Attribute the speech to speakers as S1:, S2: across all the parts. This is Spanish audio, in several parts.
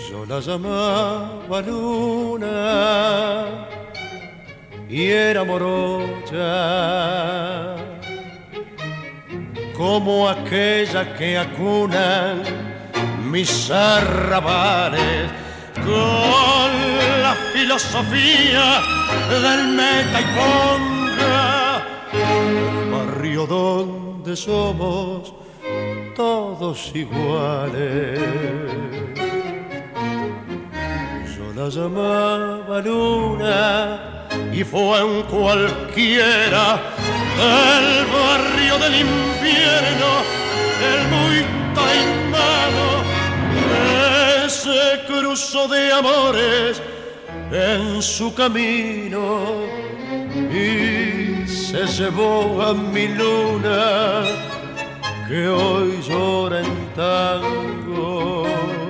S1: Yo la llamaba luna y era morocha, como aquella que acunan mis arrabales, con la filosofía del meta y ponga, el barrio donde somos todos iguales. Yo la llamaba luna y fue un cualquiera del barrio del infierno, el muy taimado, ese cruzó de amores en su camino y se llevó a mi luna que hoy llora en tango.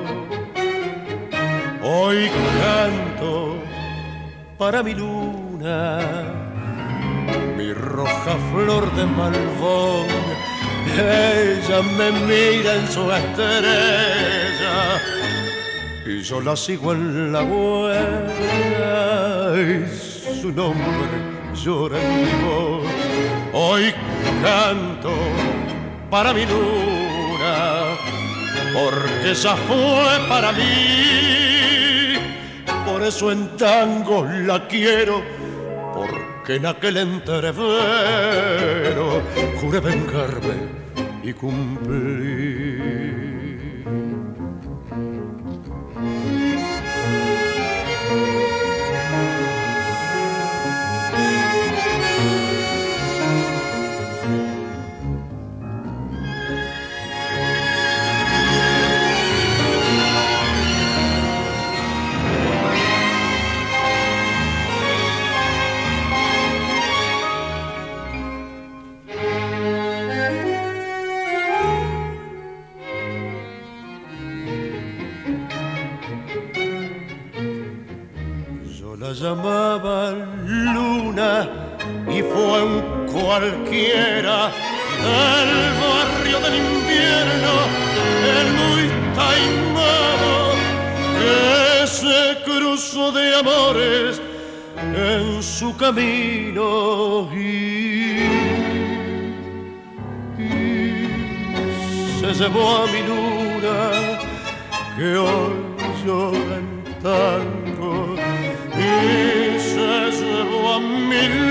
S1: Hoy canto para mi luna, mi roja flor de malvón. Ella me mira en su estrella y yo la sigo en la huella y su nombre llora en mi voz. Hoy canto para mi luna, porque ella fue para mí. Por eso en tango la quiero, porque en aquel entrevero juré vengarme y cumplí. La llamaba luna y fue un cualquiera del barrio del invierno, el muy taimado, que se cruzó de amores en su camino y se llevó a mi luna que hoy llora en tango. Y se llevó a mi